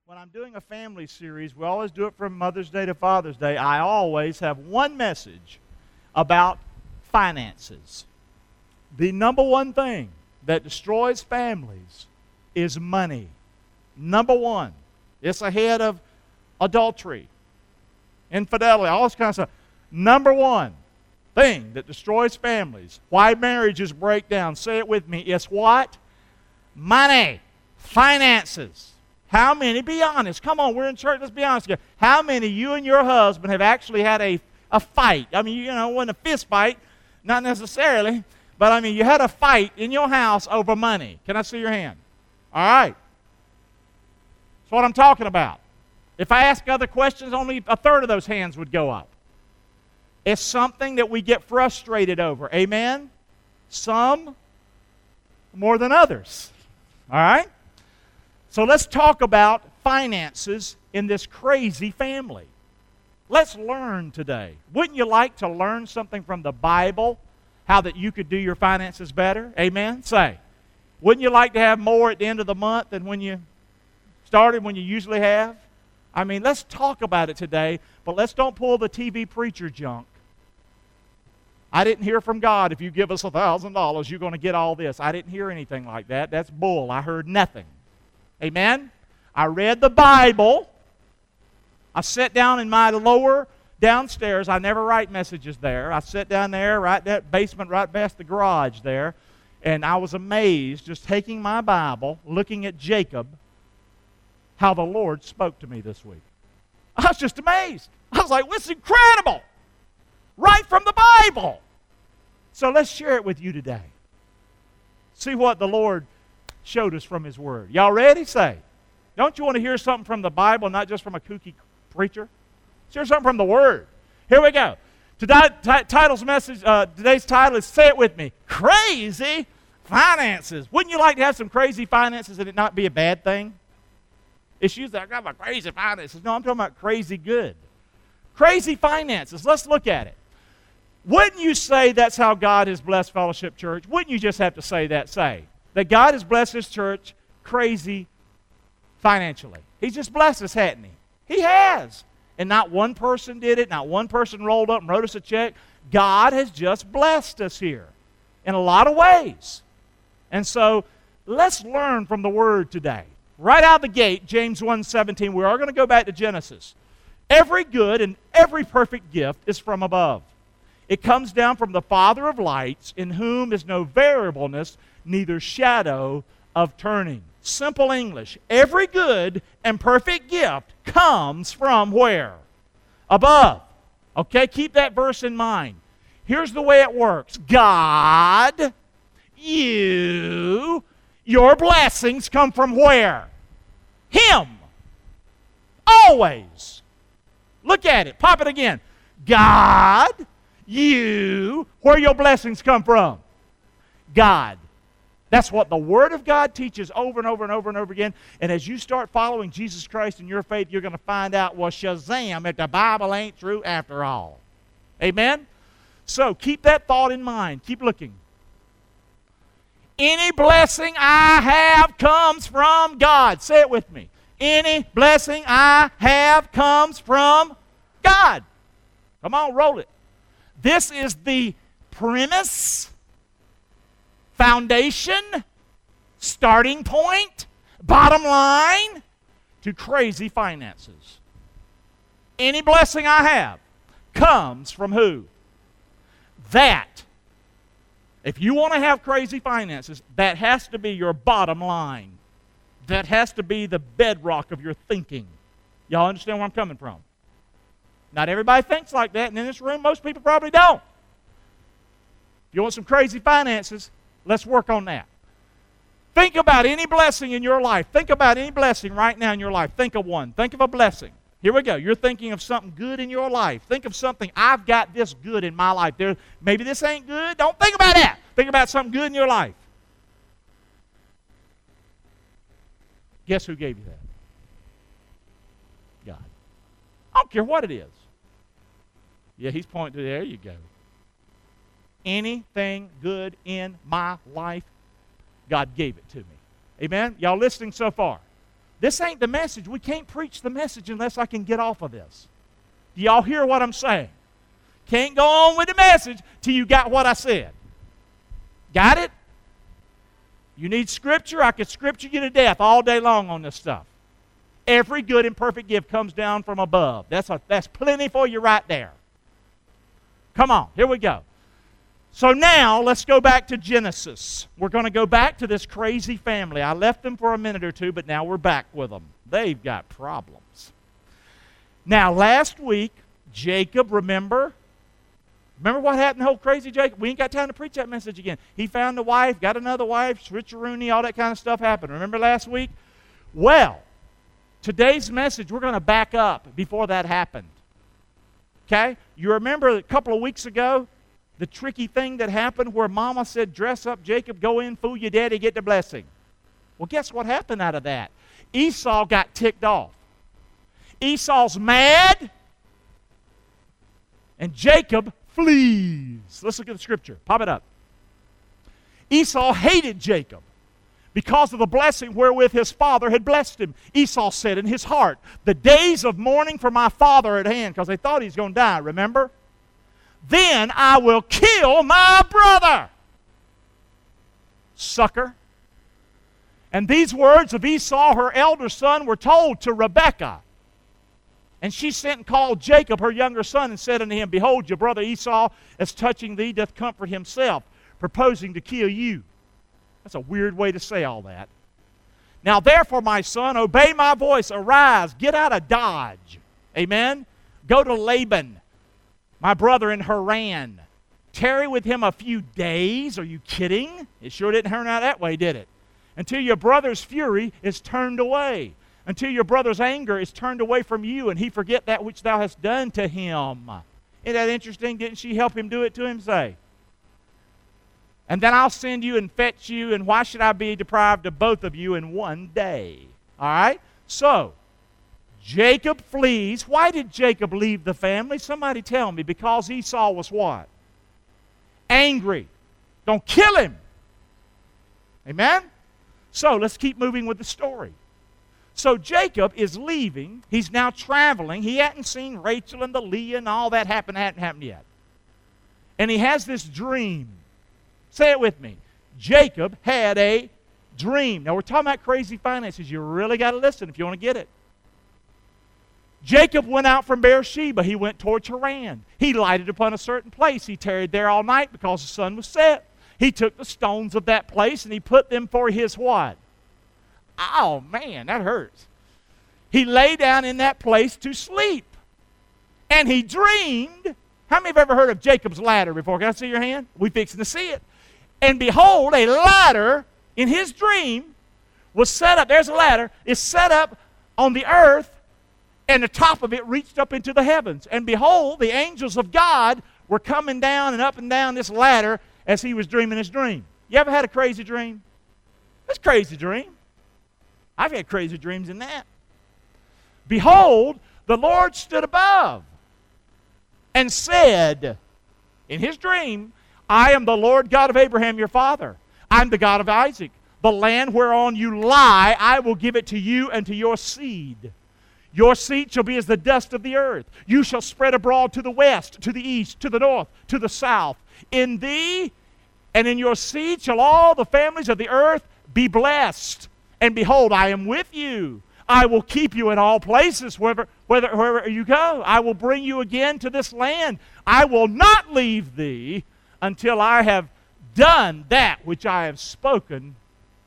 when I'm doing a family series, we always do it from Mother's Day to Father's Day, I always have one message about finances. The number one thing that destroys families is money. Number one. It's ahead of adultery, infidelity, all this kind of stuff. Number one thing that destroys families, why marriages break down, say it with me, it's what? Money. Finances. How many, be honest, come on, we're in church, let's be honest here. How many, you and your husband, have actually had a fight? I mean, it wasn't a fist fight, not necessarily, but I mean, you had a fight in your house over money. Can I see your hand? All right. That's what I'm talking about. If I ask other questions, only a third of those hands would go up. It's something that we get frustrated over. Amen? Some more than others. All right? So let's talk about finances in this crazy family. Let's learn today. Wouldn't you like to learn something from the Bible, how that you could do your finances better? Amen? Say. Wouldn't you like to have more at the end of the month than when you started, when you usually have? I mean, let's talk about it today, but let's don't pull the TV preacher junk. I didn't hear from God, if you give us $1,000, you're going to get all this. I didn't hear anything like that. That's bull. I heard nothing. Amen? I read the Bible. I sat down in my lower downstairs. I never write messages there. I sat down there, right that basement, right past the garage there, and I was amazed just taking my Bible, looking at Jacob, how the Lord spoke to me this week. I was just amazed. I was like, this is incredible. Right from the Bible. So let's share it with you today. See what the Lord showed us from His Word. Y'all ready? Say. Don't you want to hear something from the Bible, not just from a kooky preacher? Let's hear something from the Word. Here we go. Today's title is, say it with me, Crazy Finances. Wouldn't you like to have some crazy finances and it not be a bad thing? It's usually, I got my crazy finances. No, I'm talking about crazy good. Crazy finances. Let's look at it. Wouldn't you say that's how God has blessed Fellowship Church? Wouldn't you just have to say that? Say that God has blessed His church crazy financially. He's just blessed us, hasn't He? He has. And not one person did it. Not one person rolled up and wrote us a check. God has just blessed us here in a lot of ways. And so let's learn from the Word today. Right out of the gate, James 1:17, we are going to go back to Genesis. Every good and every perfect gift is from above. It comes down from the Father of lights, in whom is no variableness, neither shadow of turning. Simple English. Every good and perfect gift comes from where? Above. Okay, keep that verse in mind. Here's the way it works. God, your blessings come from where? Him. Always. Look at it. Pop it again. God, where your blessings come from? God. That's what the Word of God teaches over and over and over and over again. And as you start following Jesus Christ in your faith, you're going to find out, well, Shazam, if the Bible ain't true after all. Amen? So keep that thought in mind. Keep looking. Any blessing I have comes from God. Say it with me. Any blessing I have comes from God. Come on, roll it. This is the premise, foundation, starting point, bottom line to crazy finances. Any blessing I have comes from who? That. If you want to have crazy finances, that has to be your bottom line. That has to be the bedrock of your thinking. Y'all understand where I'm coming from? Not everybody thinks like that, and in this room, most people probably don't. If you want some crazy finances, let's work on that. Think about any blessing in your life. Think about any blessing right now in your life. Think of one. Think of a blessing. Here we go. You're thinking of something good in your life. Think of something, I've got this good in my life. Maybe this ain't good. Don't think about that. Think about something good in your life. Guess who gave you that? God. I don't care what it is. Yeah, He's pointing to, there you go. Anything good in my life, God gave it to me. Amen? Y'all listening so far? This ain't the message. We can't preach the message unless I can get off of this. Do y'all hear what I'm saying? Can't go on with the message till you got what I said. Got it? You need Scripture? I could Scripture you to death all day long on this stuff. Every good and perfect gift comes down from above. That's plenty for you right there. Come on, here we go. So now, let's go back to Genesis. We're going to go back to this crazy family. I left them for a minute or two, but now we're back with them. They've got problems. Now, last week, Jacob, remember what happened to old crazy Jacob? We ain't got time to preach that message again. He found a wife, got another wife, switcheroony, all that kind of stuff happened. Remember last week? Well, today's message, we're going to back up before that happened. Okay? You remember a couple of weeks ago, the tricky thing that happened where Mama said, dress up, Jacob, go in, fool your daddy, get the blessing. Well, guess what happened out of that? Esau got ticked off. Esau's mad, and Jacob flees. Let's look at the scripture. Pop it up. Esau hated Jacob because of the blessing wherewith his father had blessed him. Esau said in his heart, the days of mourning for my father are at hand, because they thought he was going to die, remember? Then I will kill my brother. Sucker. And these words of Esau, her elder son, were told to Rebekah. And she sent and called Jacob, her younger son, and said unto him, behold, your brother Esau, as touching thee, doth comfort himself, proposing to kill you. That's a weird way to say all that. Now therefore, my son, obey my voice. Arise, get out of Dodge. Amen? Go to Laban, my brother in Haran. Tarry with him a few days. Are you kidding? It sure didn't turn out that way, did it? Until your brother's fury is turned away. Until your brother's anger is turned away from you, and he forget that which thou hast done to him. Isn't that interesting? Didn't she help him do it to him? Say. And then I'll send you and fetch you, and why should I be deprived of both of you in one day? All right? So, Jacob flees. Why did Jacob leave the family? Somebody tell me. Because Esau was what? Angry. Don't kill him. Amen? So, let's keep moving with the story. So Jacob is leaving. He's now traveling. He hadn't seen Rachel and the Leah and all that hadn't happened yet. And he has this dream. Say it with me. Jacob had a dream. Now we're talking about crazy finances. You really got to listen if you want to get it. Jacob went out from Beersheba. He went toward Haran. He lighted upon a certain place. He tarried there all night because the sun was set. He took the stones of that place and he put them for his what? Oh, man, that hurts. He lay down in that place to sleep. And he dreamed. How many have ever heard of Jacob's ladder before? Can I see your hand? We fixing to see it. And behold, a ladder in his dream was set up. There's a ladder. It's set up on the earth, and the top of it reached up into the heavens. And behold, the angels of God were coming down and down this ladder as he was dreaming his dream. You ever had a crazy dream? It's a crazy dream. I've had crazy dreams in that. Behold, the Lord stood above and said in his dream, I am the Lord God of Abraham your father. I'm the God of Isaac. The land whereon you lie, I will give it to you and to your seed. Your seed shall be as the dust of the earth. You shall spread abroad to the west, to the east, to the north, to the south. In thee and in your seed shall all the families of the earth be blessed. And behold, I am with you. I will keep you in all places, wherever you go. I will bring you again to this land. I will not leave thee until I have done that which I have spoken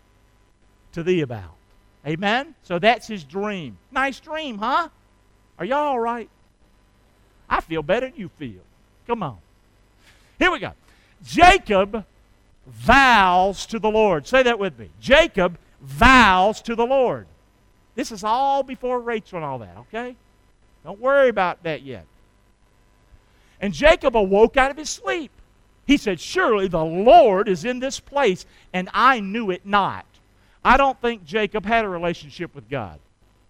to thee about. Amen? So that's his dream. Nice dream, huh? Are y'all all right? I feel better than you feel. Come on. Here we go. Jacob vows to the Lord. Say that with me. Jacob vows to the Lord. This is all before Rachel and all that, okay? Don't worry about that yet. And Jacob awoke out of his sleep. He said, surely the Lord is in this place, and I knew it not. I don't think Jacob had a relationship with God.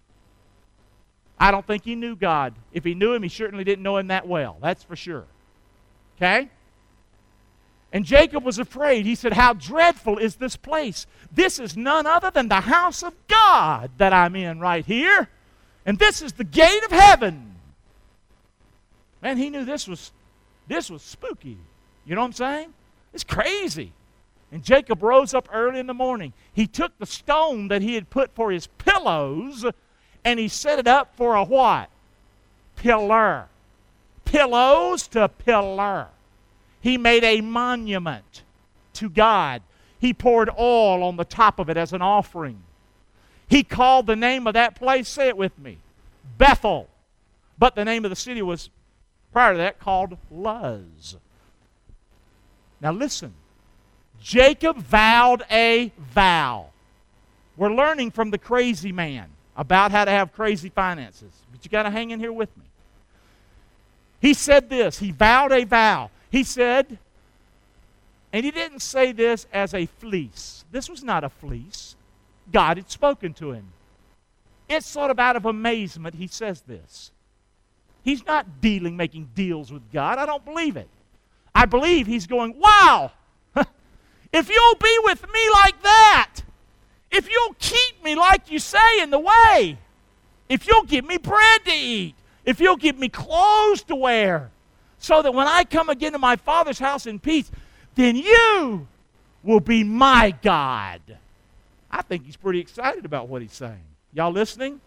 I don't think he knew God. If he knew him, he certainly didn't know him that well. That's for sure. Okay? And Jacob was afraid. He said, how dreadful is this place? This is none other than the house of God that I'm in right here. And this is the gate of heaven. Man, he knew this was spooky. You know what I'm saying? It's crazy. And Jacob rose up early in the morning. He took the stone that he had put for his pillows, and he set it up for a what? Pillar. Pillows to pillar. He made a monument to God. He poured oil on the top of it as an offering. He called the name of that place, say it with me, Bethel. But the name of the city was, prior to that, called Luz. Now listen. Jacob vowed a vow. We're learning from the crazy man about how to have crazy finances. But you got to hang in here with me. He said this. He vowed a vow. He said, and he didn't say this as a fleece. This was not a fleece. God had spoken to him. It's sort of out of amazement he says this. He's not making deals with God. I don't believe it. I believe he's going, wow, if you'll be with me like that, if you'll keep me like you say in the way, if you'll give me bread to eat, if you'll give me clothes to wear, so that when I come again to my Father's house in peace, then you will be my God. I think he's pretty excited about what he's saying. Y'all listening?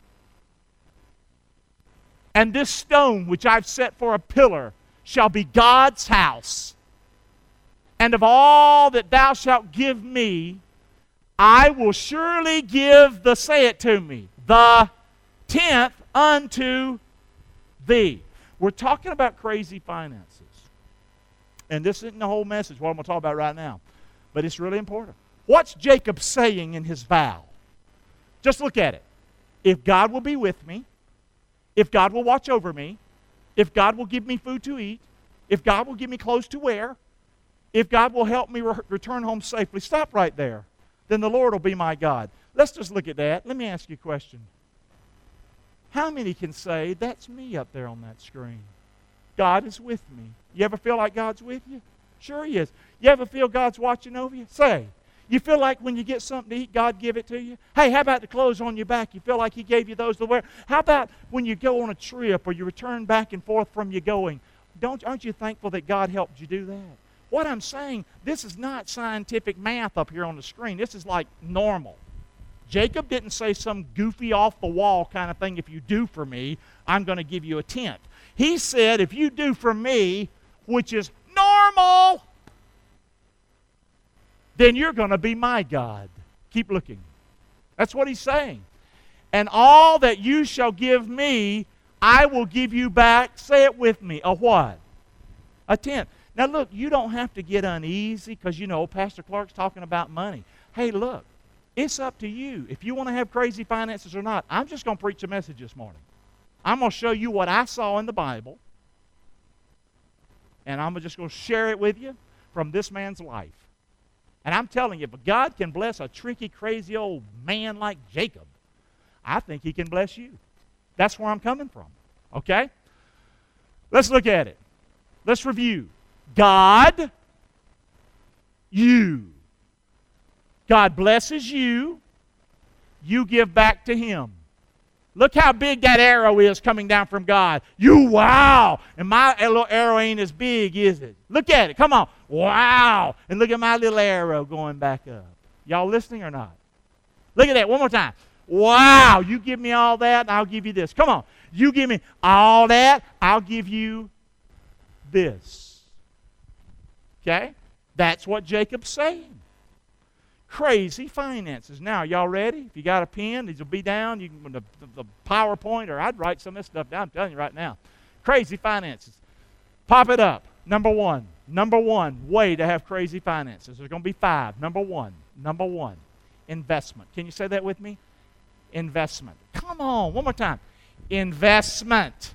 And this stone which I've set for a pillar shall be God's house. And of all that thou shalt give me, I will surely give the, say it to me, the 10th unto thee. We're talking about crazy finances. And this isn't the whole message, what I'm going to talk about right now. But it's really important. What's Jacob saying in his vow? Just look at it. If God will be with me, if God will watch over me, if God will give me food to eat, if God will give me clothes to wear, if God will help me return home safely, stop right there. Then the Lord will be my God. Let's just look at that. Let me ask you a question. How many can say, that's me up there on that screen? God is with me. You ever feel like God's with you? Sure he is. You ever feel God's watching over you? Say. You feel like when you get something to eat, God give it to you? Hey, how about the clothes on your back? You feel like he gave you those to wear? How about when you go on a trip or you return back and forth from your going? Aren't you thankful that God helped you do that? What I'm saying, this is not scientific math up here on the screen. This is like normal. Jacob didn't say some goofy off-the-wall kind of thing, if you do for me, I'm going to give you a 10th. He said, if you do for me, which is normal, then you're going to be my God. Keep looking. That's what he's saying. And all that you shall give me, I will give you back, say it with me, a what? A 10th. Now look, you don't have to get uneasy because, you know, Pastor Clark's talking about money. Hey, look, it's up to you if you want to have crazy finances or not. I'm just going to preach a message this morning. I'm going to show you what I saw in the Bible, and I'm just going to share it with you from this man's life. And I'm telling you, if God can bless a tricky, crazy old man like Jacob, I think he can bless you. That's where I'm coming from, okay? Let's look at it. Let's review. God, you. God blesses you. You give back to him. Look how big that arrow is coming down from God. You, wow. And my little arrow ain't as big, is it? Look at it. Come on. Wow. And look at my little arrow going back up. Y'all listening or not? Look at that one more time. Wow. You give me all that, and I'll give you this. Come on. You give me all that, I'll give you this. Okay? That's what Jacob's saying. Crazy finances. Now, y'all ready? If you got a pen, these will be down. You can the PowerPoint, or I'd write some of this stuff down. I'm telling you right now. Crazy finances. Pop it up. Number one way to have crazy finances. There's going to be 5. Number one, investment. Can you say that with me? Investment. Come on, one more time. Investment.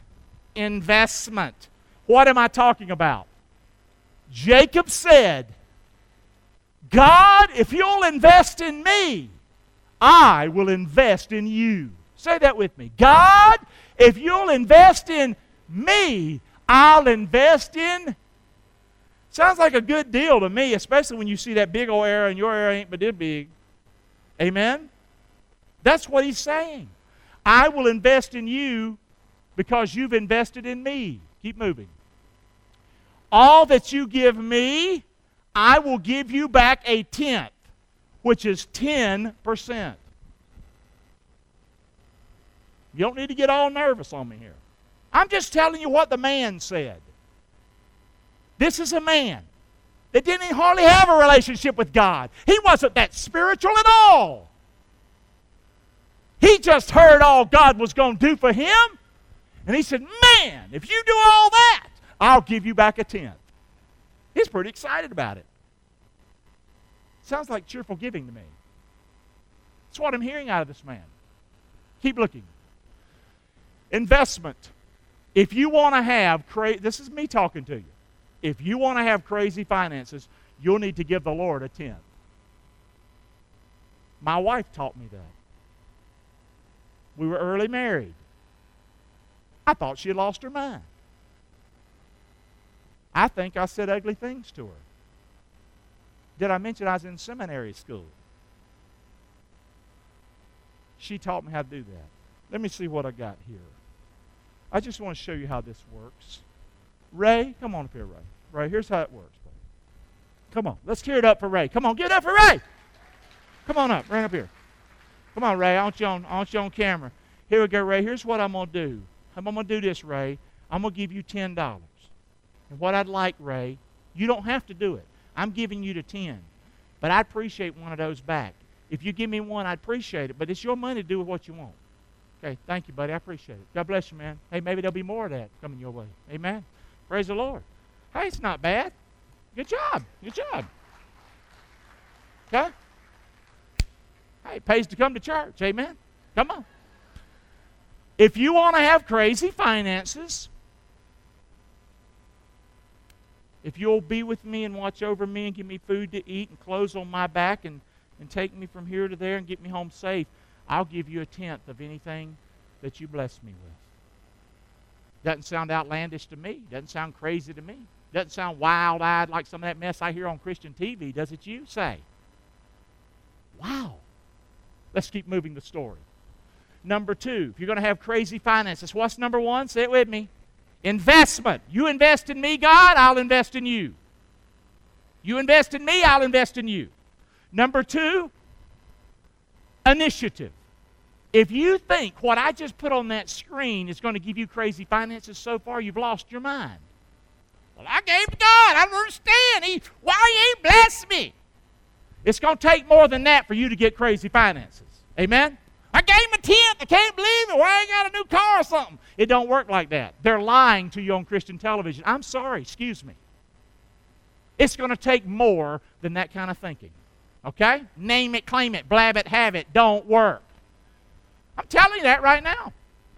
What am I talking about? Jacob said, God, if you'll invest in me, I will invest in you. Say that with me. God, if you'll invest in me, I'll invest in. Sounds like a good deal to me, especially when you see that big old arrow and your arrow ain't but it big. Amen? That's what he's saying. I will invest in you because you've invested in me. Keep moving. All that you give me, I will give you back a tenth, which is 10%. You don't need to get all nervous on me here. I'm just telling you what the man said. This is a man that didn't even hardly have a relationship with God. He wasn't that spiritual at all. He just heard all God was going to do for him, and he said, man, if you do all that, I'll give you back a tenth. He's pretty excited about it. Sounds like cheerful giving to me. That's what I'm hearing out of this man. Keep looking. Investment. If you want to have, this is me talking to you. If you want to have crazy finances, you'll need to give the Lord a tenth. My wife taught me that. We were early married. I thought she had lost her mind. I think I said ugly things to her. Did I mention I was in seminary school? She taught me how to do that. Let me see what I got here. I just want to show you how this works. Ray, come on up here, Ray. Ray, here's how it works. Come on, let's hear it up for Ray. Come on, give it up for Ray. Come on up, right up here. Come on, Ray, I want you on camera. Here we go, Ray. Here's what I'm going to do. I'm going to do this, Ray. I'm going to give you $10. And what I'd like, Ray, you don't have to do it. I'm giving you the 10. But I'd appreciate one of those back. If you give me one, I'd appreciate it. But it's your money to do with what you want. Okay, thank you, buddy. I appreciate it. God bless you, man. Hey, maybe there'll be more of that coming your way. Amen. Praise the Lord. Hey, it's not bad. Good job. Good job. Okay? Hey, it pays to come to church. Amen. Come on. If you want to have crazy finances, if you'll be with me and watch over me and give me food to eat and clothes on my back and take me from here to there and get me home safe, I'll give you a tenth of anything that you bless me with. Doesn't sound outlandish to me. Doesn't sound crazy to me. Doesn't sound wild-eyed like some of that mess I hear on Christian TV, does it you? Say. Wow. Let's keep moving the story. Number 2, if you're going to have crazy finances, what's number 1? Say it with me. Investment. You invest in me, God, I'll invest in you. You invest in me, I'll invest in you. Number 2, initiative. If you think what I just put on that screen is going to give you crazy finances so far, you've lost your mind. Well, I gave to God. I don't understand. Why he ain't blessed me? It's going to take more than that for you to get crazy finances. Amen? I gave him a tenth. I can't believe it. Why I ain't got a new car or something? It don't work like that. They're lying to you on Christian television. I'm sorry. Excuse me. It's going to take more than that kind of thinking. Okay? Name it, claim it, blab it, have it. Don't work. I'm telling you that right now.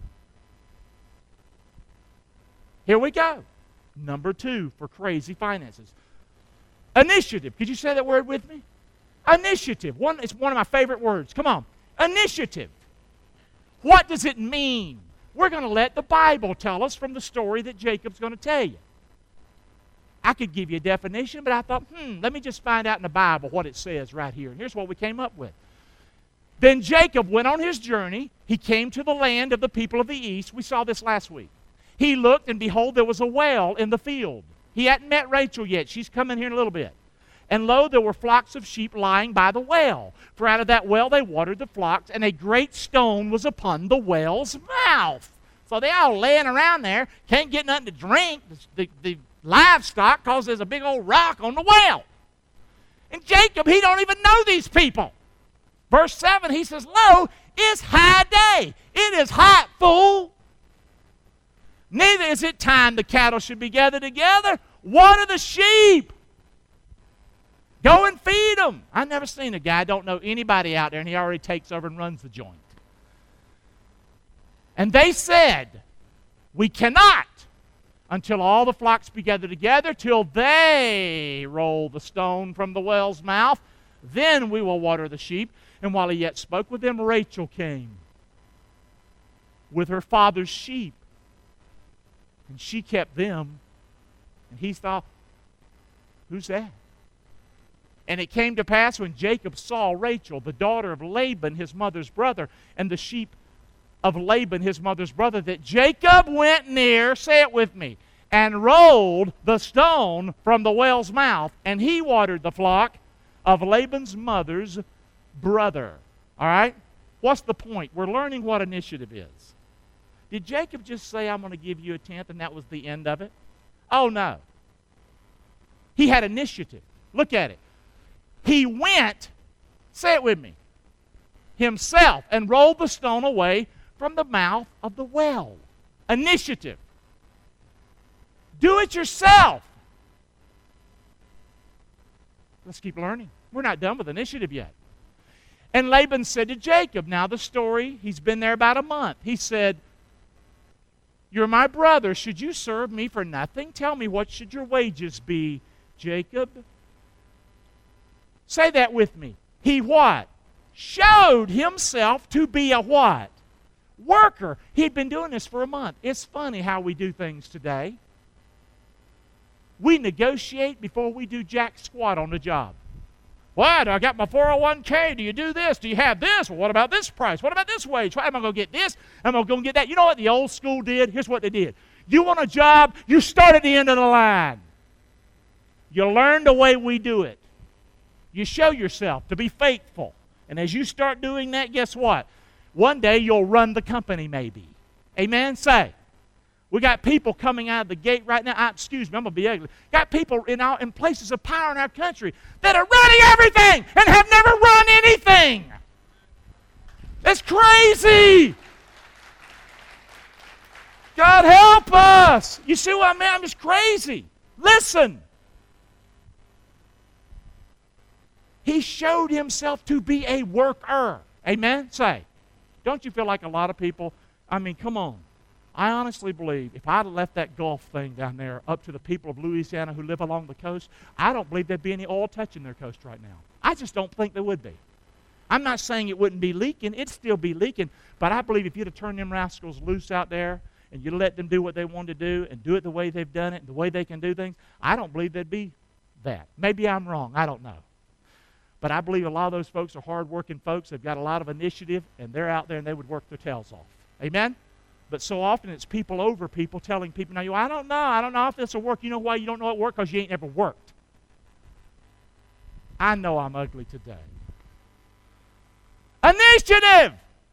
Here we go. Number 2 for crazy finances. Initiative. Could you say that word with me? Initiative. It's one of my favorite words. Come on. Initiative. What does it mean? We're going to let the Bible tell us from the story that Jacob's going to tell you. I could give you a definition, but I thought, let me just find out in the Bible what it says right here. And here's what we came up with. Then Jacob went on his journey. He came to the land of the people of the east. We saw this last week. He looked, and behold, there was a well in the field. He hadn't met Rachel yet. She's coming here in a little bit. And lo, there were flocks of sheep lying by the well. For out of that well they watered the flocks, and a great stone was upon the well's mouth. So they all laying around there, can't get nothing to drink, the livestock, because there's a big old rock on the well. And Jacob, he don't even know these people. Verse 7, he says, lo, it's high day. It is hot, fool. Neither is it time the cattle should be gathered together. What are the sheep? Go and feed them. I've never seen a guy, don't know anybody out there, and he already takes over and runs the joint. And they said, we cannot until all the flocks be gathered together, till they roll the stone from the well's mouth. Then we will water the sheep. And while he yet spoke with them, Rachel came with her father's sheep. And she kept them. And he thought, Who's that? And it came to pass when Jacob saw Rachel, the daughter of Laban, his mother's brother, and the sheep of Laban, his mother's brother, that Jacob went near, say it with me, and rolled the stone from the well's mouth, and he watered the flock of Laban's mother's brother. All right? What's the point? We're learning what initiative is. Did Jacob just say, I'm going to give you a tenth, and that was the end of it? Oh, no. He had initiative. Look at it. He went, say it with me, himself, and rolled the stone away from the mouth of the well. Initiative. Do it yourself. Let's keep learning. We're not done with initiative yet. And Laban said to Jacob, now the story, he's been there about a month. He said, you're my brother. Should you serve me for nothing? Tell me, what should your wages be, Jacob? Say that with me. He what? Showed himself to be a what? Worker. He'd been doing this for a month. It's funny how we do things today. We negotiate before we do jack squat on the job. What? I got my 401k. Do you do this? Do you have this? Well, what about this price? What about this wage? Why am I going to get this? Am I going to get that? You know what the old school did? Here's what they did. You want a job, you start at the end of the line. You learn the way we do it. You show yourself to be faithful. And as you start doing that, guess what? One day you'll run the company maybe. Amen? Say. We got people coming out of the gate right now. Excuse me, I'm going to be ugly. Got people in places of power in our country that are running everything and have never run anything. That's crazy. God help us. You see what I mean? I'm just crazy. Listen. He showed himself to be a worker. Amen? Say. Don't you feel like a lot of people, I mean, come on. I honestly believe if I'd have left that Gulf thing down there up to the people of Louisiana who live along the coast, I don't believe there'd be any oil touching their coast right now. I just don't think there would be. I'm not saying it wouldn't be leaking. It'd still be leaking. But I believe if you'd have turned them rascals loose out there and you let them do what they wanted to do and do it the way they've done it and the way they can do things, I don't believe there'd be that. Maybe I'm wrong. I don't know. But I believe a lot of those folks are hard-working folks. They've got a lot of initiative, and they're out there and they would work their tails off. Amen? But so often it's people over people telling people, now, I don't know if this will work. You know why you don't know it work? Because you ain't ever worked. I know I'm ugly today. Initiative!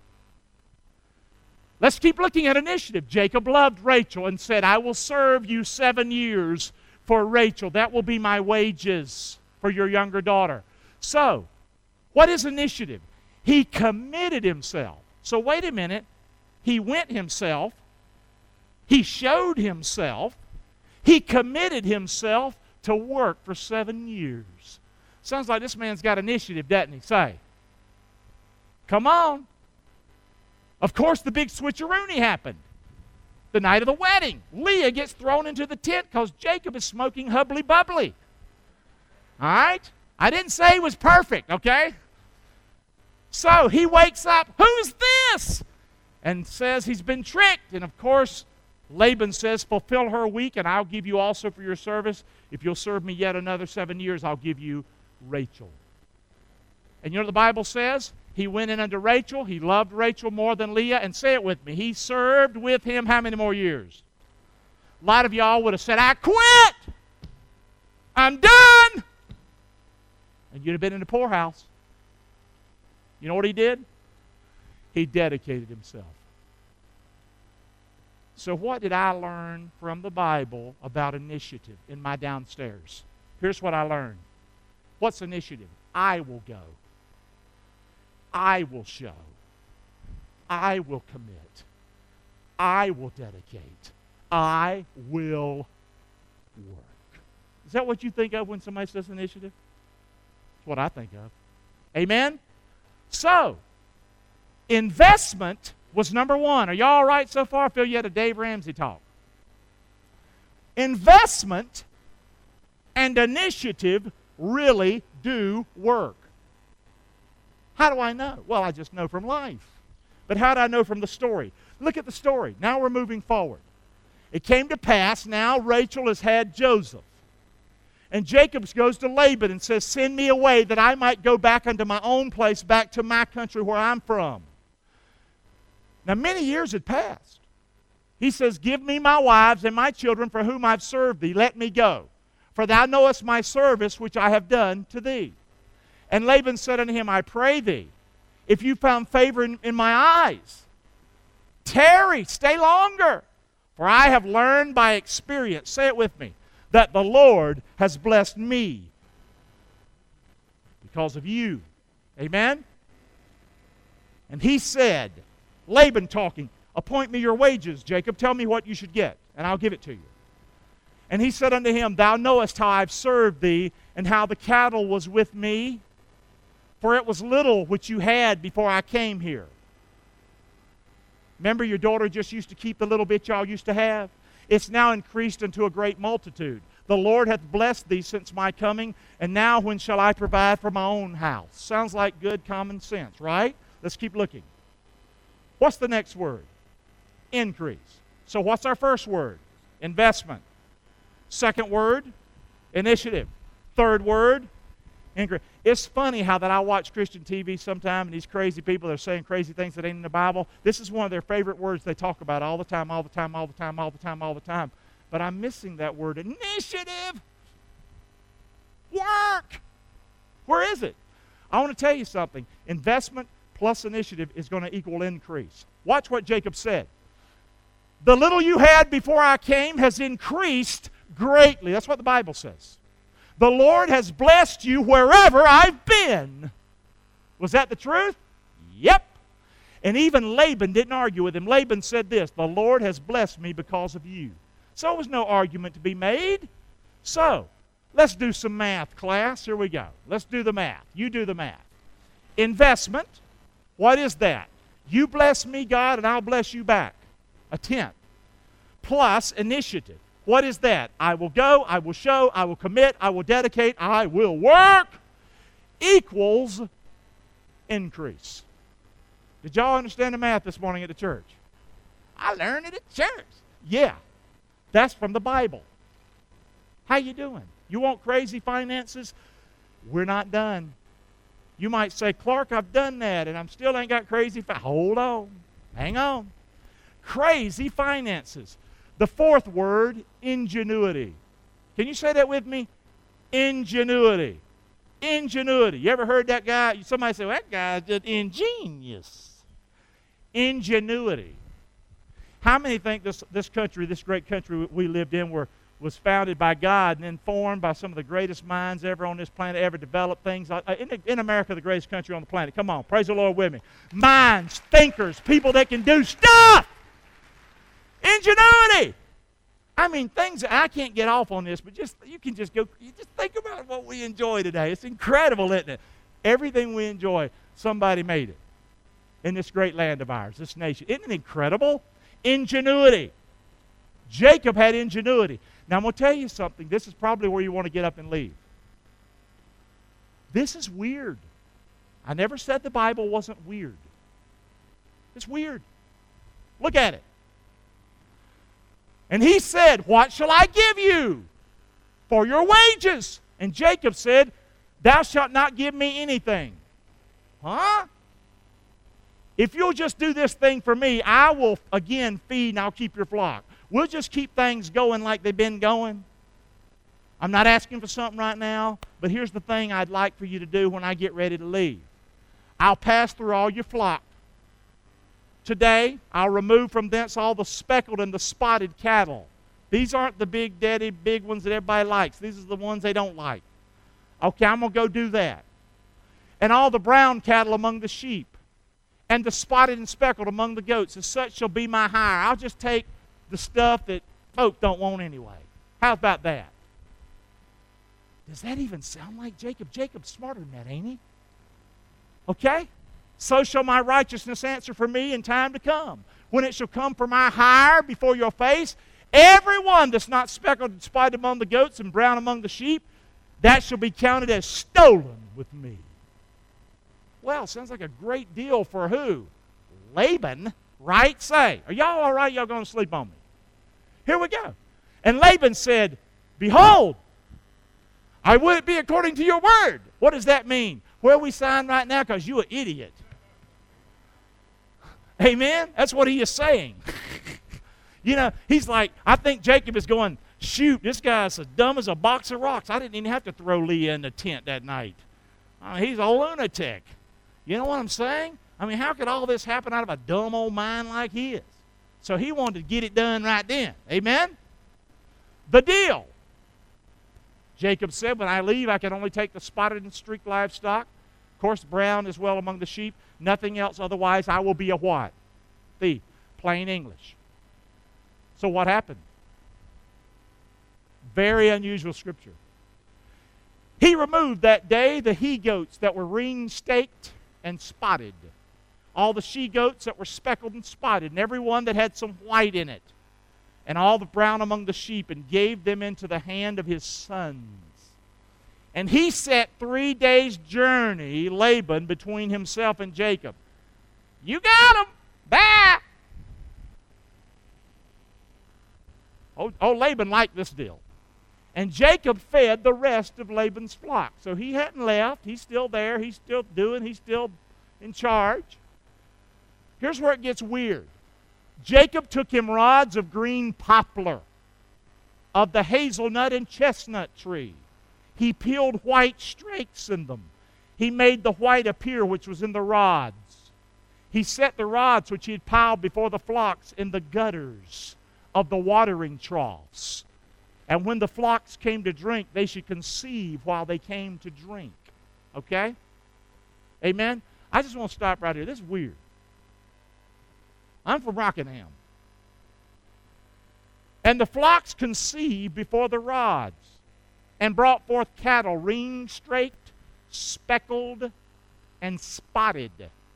Let's keep looking at initiative. Jacob loved Rachel and said, I will serve you 7 years for Rachel. That will be my wages for your younger daughter. So, what is initiative? He committed himself. So wait a minute. He went himself. He showed himself. He committed himself to work for 7 years. Sounds like this man's got initiative, doesn't he? Say. Come on. Of course, the big switcheroony happened. The night of the wedding. Leah gets thrown into the tent because Jacob is smoking hubbly bubbly. All right? I didn't say he was perfect, okay? So he wakes up. Who's this? And says he's been tricked. And of course, Laban says, fulfill her week, and I'll give you also for your service. If you'll serve me yet another 7 years, I'll give you Rachel. And you know what the Bible says? He went in unto Rachel. He loved Rachel more than Leah. And say it with me. He served with him how many more years? A lot of y'all would have said, I quit. I'm done. And you'd have been in the poorhouse. You know what he did? He dedicated himself. So what did I learn from the Bible about initiative in my downstairs? Here's what I learned. What's initiative? I will go. I will show. I will commit. I will dedicate. I will work. Is that what you think of when somebody says initiative? That's what I think of. Amen? So, investment was number one. Are y'all all right so far? I feel you had a Dave Ramsey talk. Investment and initiative really do work. How do I know? Well, I just know from life. But how do I know from the story? Look at the story. Now we're moving forward. It came to pass, now Rachel has had Joseph. And Jacob goes to Laban and says, send me away that I might go back unto my own place, back to my country where I'm from. Now many years had passed. He says, give me my wives and my children for whom I've served thee. Let me go. For thou knowest my service which I have done to thee. And Laban said unto him, I pray thee, if you found favor in my eyes, tarry, stay longer. For I have learned by experience, say it with me, that the Lord has blessed me because of you. Amen? And he said, Laban talking, appoint me your wages, Jacob. Tell me what you should get, and I'll give it to you. And he said unto him, thou knowest how I've served thee, and how the cattle was with me. For it was little which you had before I came here. Remember your daughter just used to keep the little bit y'all used to have? It's now increased unto a great multitude. The Lord hath blessed thee since my coming, and now when shall I provide for my own house? Sounds like good common sense, right? Let's keep looking. What's the next word? Increase. So what's our first word? Investment. Second word? Initiative. Third word? Increase. It's funny how that I watch Christian TV sometime, and these crazy people are saying crazy things that ain't in the Bible. This is one of their favorite words they talk about all the time, all the time, all the time, all the time, all the time. But I'm missing that word, initiative. Work. Where is it? I want to tell you something. Investment plus initiative is going to equal increase. Watch what Jacob said. The little you had before I came has increased greatly. That's what the Bible says. The Lord has blessed you wherever I've been. Was that the truth? Yep. And even Laban didn't argue with him. Laban said this, the Lord has blessed me because of you. So there was no argument to be made. So, let's do some math, class. Here we go. Let's do the math. You do the math. Investment, what is that? You bless me, God, and I'll bless you back. A tenth. Plus initiative. What is that? I will go, I will show, I will commit, I will dedicate, I will work, equals increase. Did y'all understand the math this morning at the church? I learned it at church. Yeah, that's from the Bible. How you doing? You want crazy finances? We're not done. You might say, Clark, I've done that, and I'm still ain't got crazy Hold on. Hang on. Crazy finances. The fourth word, ingenuity. Can you say that with me? Ingenuity. Ingenuity. You ever heard that guy? Somebody say, well, that guy's just ingenious. Ingenuity. How many think this country, this great country we lived in, was founded by God and then formed by some of the greatest minds ever on this planet, ever developed things? In America, the greatest country on the planet. Come on, praise the Lord with me. Minds, thinkers, people that can do stuff. Ingenuity. I mean, things that I can't get off on this, but you just think about what we enjoy today. It's incredible, isn't it? Everything we enjoy, somebody made it in this great land of ours, this nation. Isn't it incredible? Ingenuity. Jacob had ingenuity. Now, I'm going to tell you something. This is probably where you want to get up and leave. This is weird. I never said the Bible wasn't weird. It's weird. Look at it. And he said, what shall I give you for your wages? And Jacob said, thou shalt not give me anything. Huh? If you'll just do this thing for me, I will again feed and I'll keep your flock. We'll just keep things going like they've been going. I'm not asking for something right now, but here's the thing I'd like for you to do when I get ready to leave. I'll pass through all your flock. Today, I'll remove from thence all the speckled and the spotted cattle. These aren't the big daddy, big ones that everybody likes. These are the ones they don't like. Okay, I'm going to go do that. And all the brown cattle among the sheep, and the spotted and speckled among the goats, as such shall be my hire. I'll just take the stuff that folk don't want anyway. How about that? Does that even sound like Jacob? Jacob's smarter than that, ain't he? Okay? So shall my righteousness answer for me in time to come. When it shall come for my hire before your face, every one that's not speckled and spotted among the goats and brown among the sheep, that shall be counted as stolen with me. Well, sounds like a great deal for who? Laban, right? Say, are y'all all right? Y'all going to sleep on me? Here we go. And Laban said, behold, I would it be according to your word. What does that mean? Where we sign right now because you an idiot. Amen? That's what he is saying. You know, he's like, I think Jacob is going, shoot, this guy's as dumb as a box of rocks. I didn't even have to throw Leah in the tent that night. He's a lunatic. You know what I'm saying? I mean, how could all this happen out of a dumb old mind like his? So he wanted to get it done right then. Amen? The deal. Jacob said, when I leave, I can only take the spotted and streaked livestock. Of course, brown as well among the sheep. Nothing else, otherwise I will be a what? Thief. Plain English. So what happened? Very unusual scripture. He removed that day the he-goats that were ring-staked and spotted. All the she-goats that were speckled and spotted, and every one that had some white in it. And all the brown among the sheep, and gave them into the hand of his sons. And he set 3 days' journey, Laban, between himself and Jacob. You got him. Bye. Oh, Laban liked this deal. And Jacob fed the rest of Laban's flock. So he hadn't left. He's still there. He's still doing. He's still in charge. Here's where it gets weird. Jacob took him rods of green poplar, of the hazelnut and chestnut tree. He peeled white streaks in them. He made the white appear which was in the rods. He set the rods which he had piled before the flocks in the gutters of the watering troughs. And when the flocks came to drink, they should conceive while they came to drink. Okay? Amen? I just want to stop right here. This is weird. I'm from Rockingham. And the flocks conceived before the rods, and brought forth cattle ring-straked, speckled, and spotted.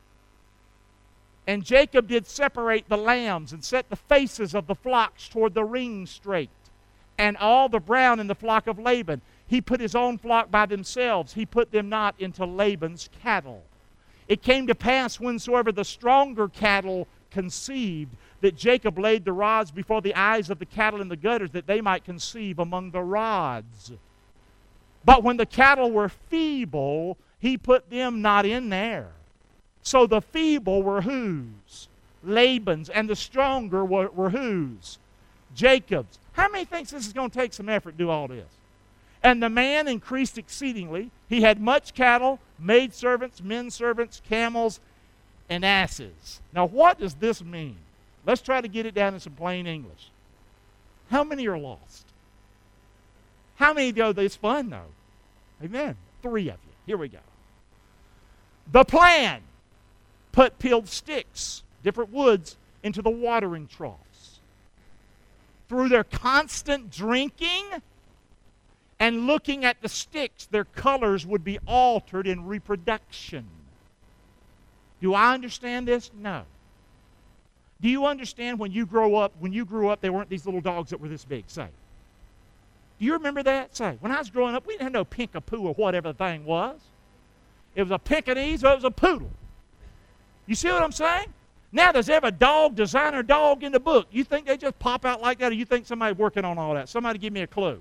And Jacob did separate the lambs, and set the faces of the flocks toward the ring-straked, and all the brown in the flock of Laban. He put his own flock by themselves. He put them not into Laban's cattle. It came to pass, whensoever the stronger cattle conceived, that Jacob laid the rods before the eyes of the cattle in the gutters, that they might conceive among the rods. But when the cattle were feeble, he put them not in there. So the feeble were whose? Laban's. And the stronger were whose? Jacob's. How many thinks this is going to take some effort to do all this? And the man increased exceedingly. He had much cattle, maidservants, men servants, camels, and asses. Now what does this mean? Let's try to get it down in some plain English. How many are lost? How many go, it's fun though? Amen. 3 of you. Here we go. The plan. Put peeled sticks, different woods, into the watering troughs. Through their constant drinking and looking at the sticks, their colors would be altered in reproduction. Do I understand this? No. Do you understand when you grew up, there weren't these little dogs that were this big? Say. Do you remember that? Say. When I was growing up, we didn't have no Pinkapoo or whatever the thing was. It was a Pekingese or it was a poodle. You see what I'm saying? Now there's every dog, designer dog in the book. You think they just pop out like that, or you think somebody's working on all that? Somebody give me a clue.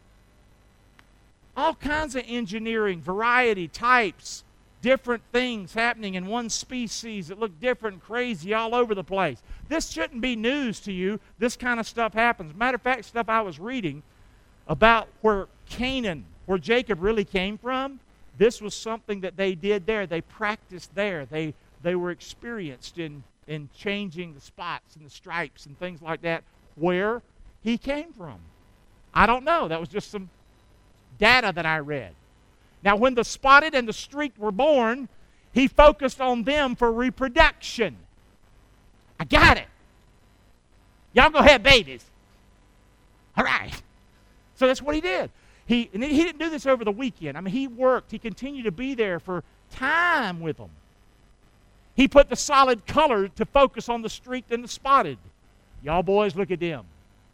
All kinds of engineering, variety, types, different things happening in one species that look different and crazy all over the place. This shouldn't be news to you. This kind of stuff happens. Matter of fact, stuff I was reading about where Canaan, where Jacob really came from, this was something that they did there. They practiced there. They were experienced in changing the spots and the stripes and things like that where he came from. I don't know. That was just some data that I read. Now, when the spotted and the streaked were born, he focused on them for reproduction. I got it. Y'all go have babies. All right. So that's what he did. He didn't do this over the weekend. I mean, he worked. He continued to be there for time with them. He put the solid color to focus on the streaked and the spotted. Y'all boys, look at them.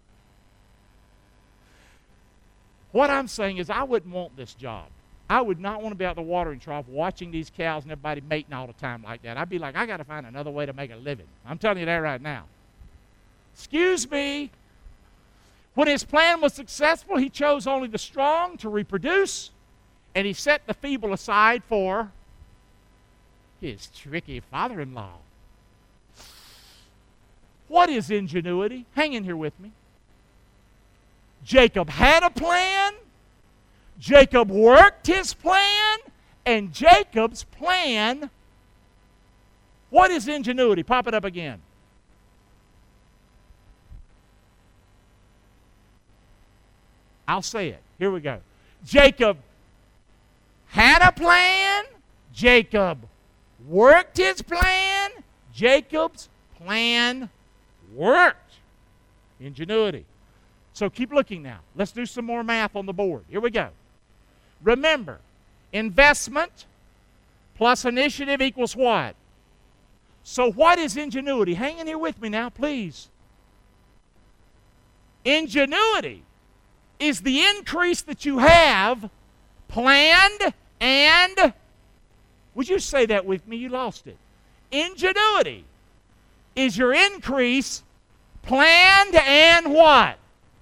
What I'm saying is I wouldn't want this job. I would not want to be out the watering trough watching these cows and everybody mating all the time like that. I'd be like, I got to find another way to make a living. I'm telling you that right now. Excuse me. When his plan was successful, he chose only the strong to reproduce, and he set the feeble aside for his tricky father-in-law. What is ingenuity? Hang in here with me. Jacob had a plan, Jacob worked his plan, and Jacob's plan. What is ingenuity? Pop it up again. I'll say it. Here we go. Jacob had a plan. Jacob worked his plan. Jacob's plan worked. Ingenuity. So keep looking now. Let's do some more math on the board. Here we go. Remember, investment plus initiative equals what? So what is ingenuity? Hang in here with me now, please. Ingenuity is the increase that you have planned and, would you say that with me? You lost it. Ingenuity is your increase planned and what?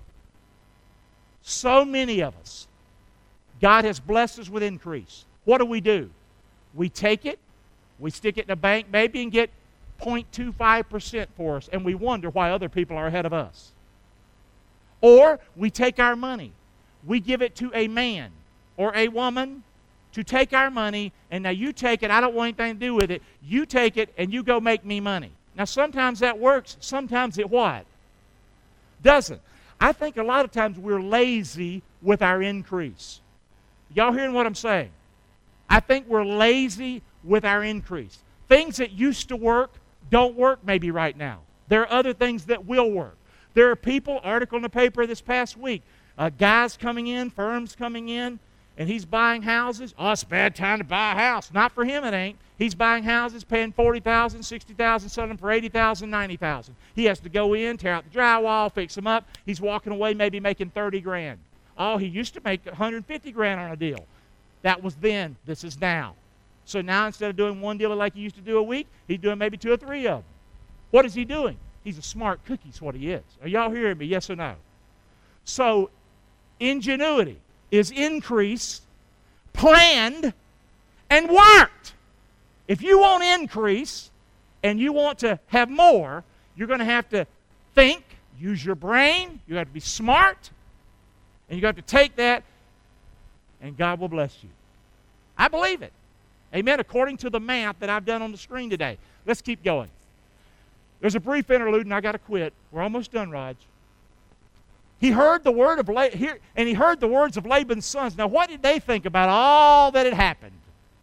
So many of us, God has blessed us with increase. What do? We take it, we stick it in a bank maybe and get 0.25% for us, and we wonder why other people are ahead of us. Or we take our money, we give it to a man or a woman to take our money, and now you take it, I don't want anything to do with it, you take it and you go make me money. Now sometimes that works, sometimes it what? Doesn't. I think a lot of times we're lazy with our increase. Y'all hearing what I'm saying? I think we're lazy with our increase. Things that used to work don't work maybe right now. There are other things that will work. There are people, article in the paper this past week, guys coming in, firms coming in, and he's buying houses. Oh, it's a bad time to buy a house. Not for him, it ain't. He's buying houses, paying $40,000, $60,000, selling them for $80,000, $90,000. He has to go in, tear out the drywall, fix them up. He's walking away maybe making $30,000. Oh, he used to make $150,000 on a deal. That was then. This is now. So now instead of doing one deal like he used to do a week, he's doing maybe 2 or 3 of them. What is he doing? He's a smart cookie is what he is. Are y'all hearing me? Yes or no? So ingenuity is increased, planned, and worked. If you want increase and you want to have more, you're going to have to think, use your brain, you have to be smart, and you have to take that, and God will bless you. I believe it. Amen, according to the math that I've done on the screen today. Let's keep going. There's a brief interlude, and I got to quit. We're almost done, Raj. He heard the word of and he heard the words of Laban's sons. Now, what did they think about all that had happened?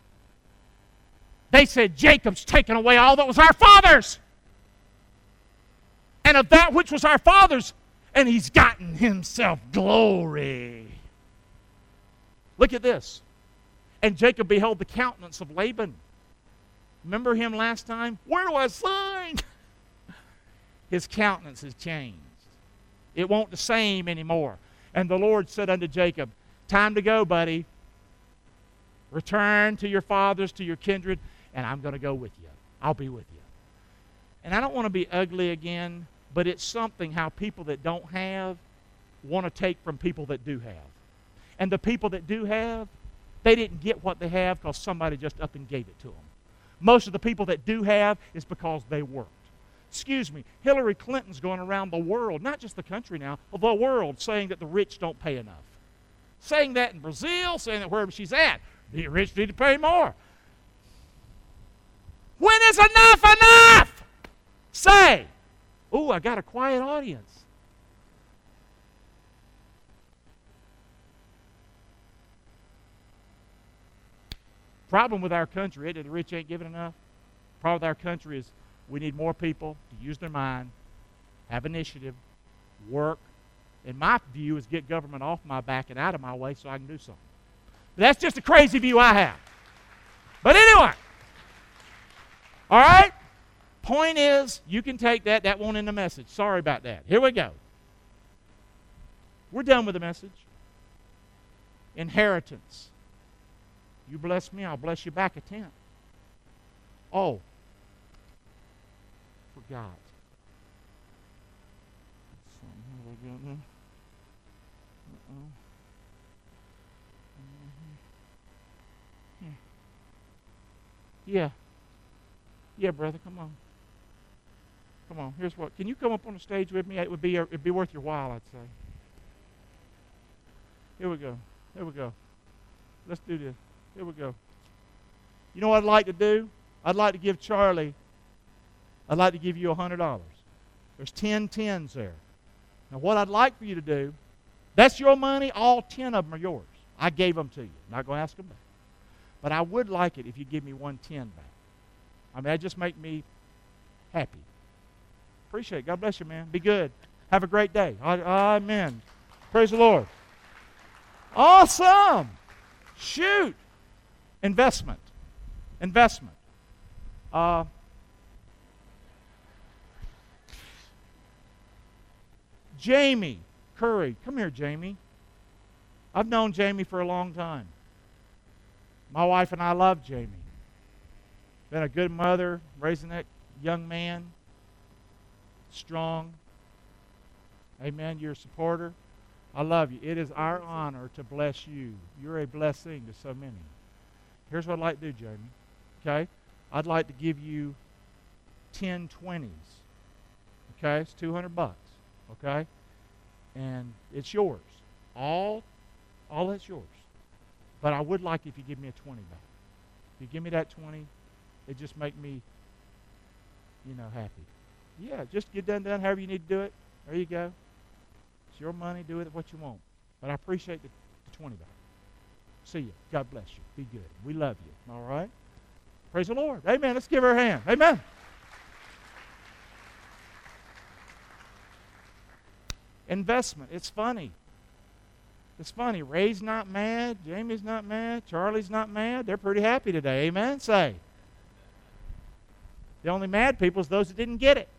They said, Jacob's taken away all that was our father's, and of that which was our father's, and he's gotten himself glory. Look at this. And Jacob beheld the countenance of Laban. Remember him last time? Where do I sign? His countenance has changed. It won't the same anymore. And the Lord said unto Jacob, time to go, buddy. Return to your fathers, to your kindred, and I'm going to go with you. I'll be with you. And I don't want to be ugly again, but it's something how people that don't have want to take from people that do have. And the people that do have, they didn't get what they have because somebody just up and gave it to them. Most of the people that do have is because they worked. Excuse me, Hillary Clinton's going around the world, not just the country now, the world, saying that the rich don't pay enough. Saying that in Brazil, saying that wherever she's at, the rich need to pay more. When is enough enough? Say. Ooh, I got a quiet audience. Problem with our country, the rich ain't giving enough. Problem with our country is we need more people to use their mind, have initiative, work. And my view is get government off my back and out of my way so I can do something. But that's just a crazy view I have. But anyway, all right? Point is, you can take that. That won't end the message. Sorry about that. Here we go. We're done with the message. Inheritance. You bless me, I'll bless you back a tenth. Oh. Forgot. Yeah. Yeah, brother, come on. Come on, here's what. Can you come up on the stage with me? It'd be worth your while, I'd say. Here we go. Here we go. Let's do this. Here we go. You know what I'd like to do? I'd like to give Charlie, I'd like to give you $100. There's 10 tens there. Now what I'd like for you to do, that's your money, all 10 of them are yours. I gave them to you. I'm not going to ask them back. But I would like it if you give me 110 back. I mean, that just make me happy. Appreciate it. God bless you, man. Be good. Have a great day. Amen. Praise the Lord. Awesome. Shoot. Investment. Investment. Jamie Curry. Come here, Jamie. I've known Jamie for a long time. My wife and I love Jamie. Been a good mother, raising that young man. Strong. Amen. You're a supporter. I love you. It is our honor to bless you. You're a blessing to so many. Here's what I'd like to do, Jamie. Okay? I'd like to give you 10 20s. Okay? It's $200. Okay? And it's yours. All that's yours. But I would like if you give me a 20 back. If you give me that 20, it just make me, happy. Yeah, just get done however you need to do it. There you go. It's your money. Do with it what you want. But I appreciate the 20 back. See you. God bless you. Be good. We love you. All right? Praise the Lord. Amen. Let's give her a hand. Amen. Investment. It's funny. It's funny. Ray's not mad. Jamie's not mad. Charlie's not mad. They're pretty happy today. Amen? Say. The only mad people is those that didn't get it.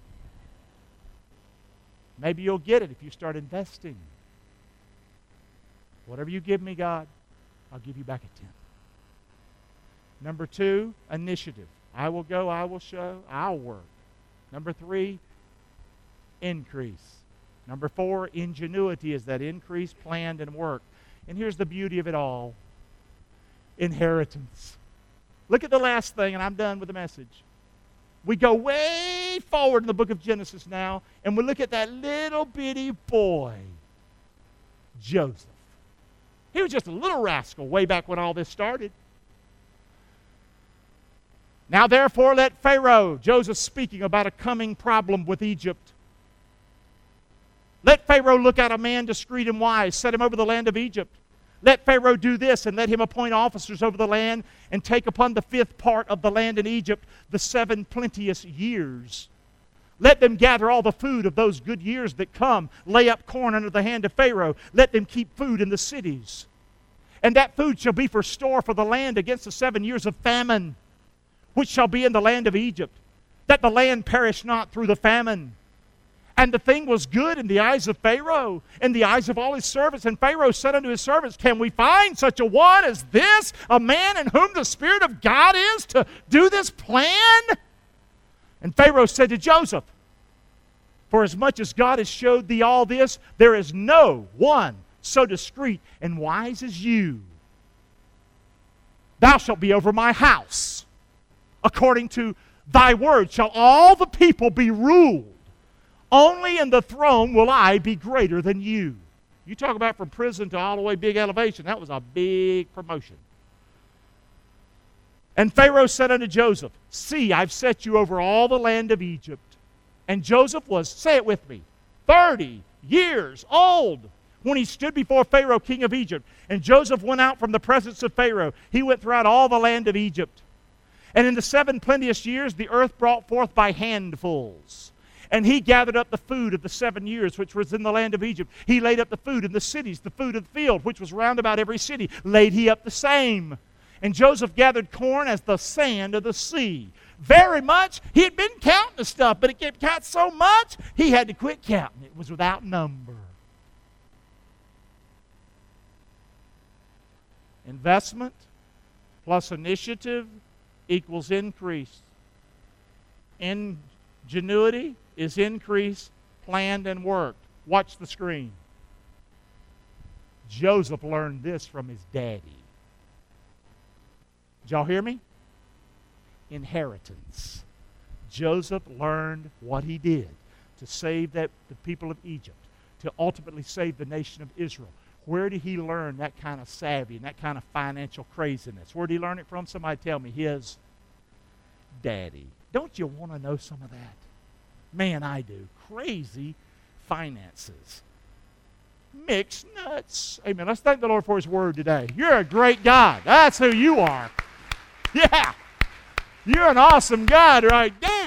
Maybe you'll get it if you start investing. Whatever you give me, God, I'll give you back a 10. Number 2, initiative. I will go, I will show, I'll work. Number 3, increase. Number 4, ingenuity is that increase, planned, and work. And here's the beauty of it all. Inheritance. Look at the last thing, and I'm done with the message. We go way forward in the book of Genesis now, and we look at that little bitty boy, Joseph. He was just a little rascal way back when all this started. Now therefore let Pharaoh, Joseph speaking about a coming problem with Egypt. Let Pharaoh look out a man discreet and wise, set him over the land of Egypt. Let Pharaoh do this, and let him appoint officers over the land, and take upon the 5th part of the land in Egypt the 7 plenteous years. Let them gather all the food of those good years that come, lay up corn under the hand of Pharaoh. Let them keep food in the cities. And that food shall be for store for the land against the 7 years of famine, which shall be in the land of Egypt, that the land perish not through the famine. And the thing was good in the eyes of Pharaoh, in the eyes of all his servants. And Pharaoh said unto his servants, can we find such a one as this, a man in whom the Spirit of God is, to do this plan? And Pharaoh said to Joseph, for as much as God has showed thee all this, there is no one so discreet and wise as you. Thou shalt be over my house. According to thy word shall all the people be ruled. Only in the throne will I be greater than you. You talk about from prison to all the way big elevation. That was a big promotion. And Pharaoh said unto Joseph, see, I've set you over all the land of Egypt. And Joseph was, say it with me, 30 years old when he stood before Pharaoh, king of Egypt. And Joseph went out from the presence of Pharaoh. He went throughout all the land of Egypt. And in the 7 plenteous years, the earth brought forth by handfuls. And he gathered up the food of the 7 years which was in the land of Egypt. He laid up the food in the cities, the food of the field, which was round about every city. Laid he up the same. And Joseph gathered corn as the sand of the sea. Very much. He had been counting the stuff, but it got so much, he had to quit counting. It was without number. Investment plus initiative equals increase. Ingenuity is increase, planned, and worked. Watch the screen. Joseph learned this from his daddy. Did y'all hear me? inheritance. Joseph learned what he did to save the people of Egypt, to ultimately save the nation of Israel. Where did he learn that kind of savvy and that kind of financial craziness? Where did he learn it from? Somebody tell me. His daddy. Don't you want to know some of that? Man, I do. Crazy finances. Mixed nuts. Amen. Let's thank the Lord for His Word today. You're a great God. That's who you are. Yeah. You're an awesome God right there.